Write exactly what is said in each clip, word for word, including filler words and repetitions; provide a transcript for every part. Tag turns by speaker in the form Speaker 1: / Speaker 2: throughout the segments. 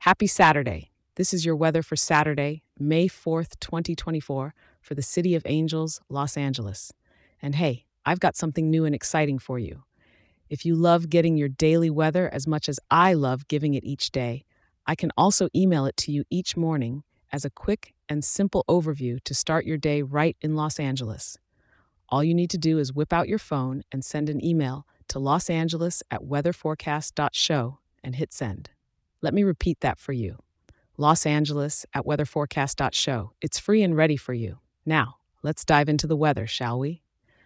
Speaker 1: Happy Saturday. This is your weather for Saturday, May fourth, twenty twenty-four, for the City of Angels, Los Angeles. And hey, I've got something new and exciting for you. If you love getting your daily weather as much as I love giving it each day, I can also email it to you each morning as a quick and simple overview to start your day right in Los Angeles. All you need to do is whip out your phone and send an email to Los Angeles at weatherforecast dot show and hit send. Let me repeat that for you. Los Angeles at weatherforecast dot show. It's free and ready for you. Now, let's dive into the weather, shall we?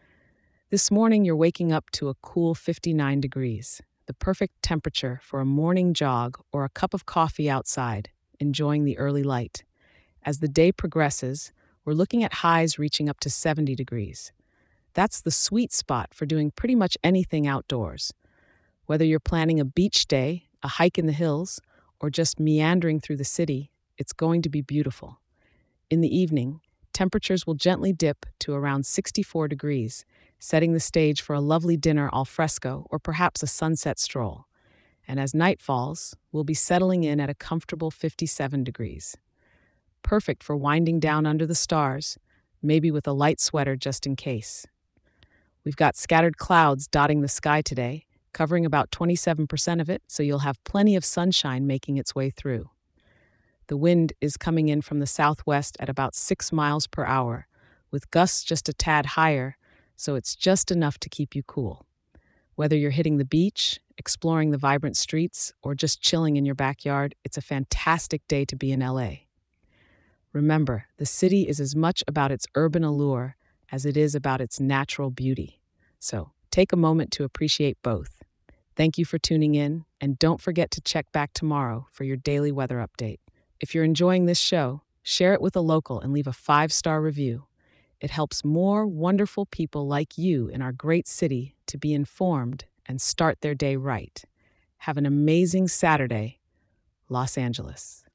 Speaker 1: This morning, you're waking up to a cool fifty-nine degrees, the perfect temperature for a morning jog or a cup of coffee outside, enjoying the early light. As the day progresses, we're looking at highs reaching up to seventy degrees. That's the sweet spot for doing pretty much anything outdoors. Whether you're planning a beach day, a hike in the hills, or just meandering through the city, it's going to be beautiful. In the evening, temperatures will gently dip to around sixty-four degrees, setting the stage for a lovely dinner al fresco or perhaps a sunset stroll. And as night falls, we'll be settling in at a comfortable fifty-seven degrees. Perfect for winding down under the stars, maybe with a light sweater just in case. We've got scattered clouds dotting the sky today, covering about twenty-seven percent of it, so you'll have plenty of sunshine making its way through. The wind is coming in from the southwest at about six miles per hour, with gusts just a tad higher, so it's just enough to keep you cool. Whether you're hitting the beach, exploring the vibrant streets, or just chilling in your backyard, it's a fantastic day to be in L A. Remember, the city is as much about its urban allure as it is about its natural beauty. So take a moment to appreciate both. Thank you for tuning in, and don't forget to check back tomorrow for your daily weather update. If you're enjoying this show, share it with a local and leave a five-star review. It helps more wonderful people like you in our great city to be informed and start their day right. Have an amazing Saturday, Los Angeles.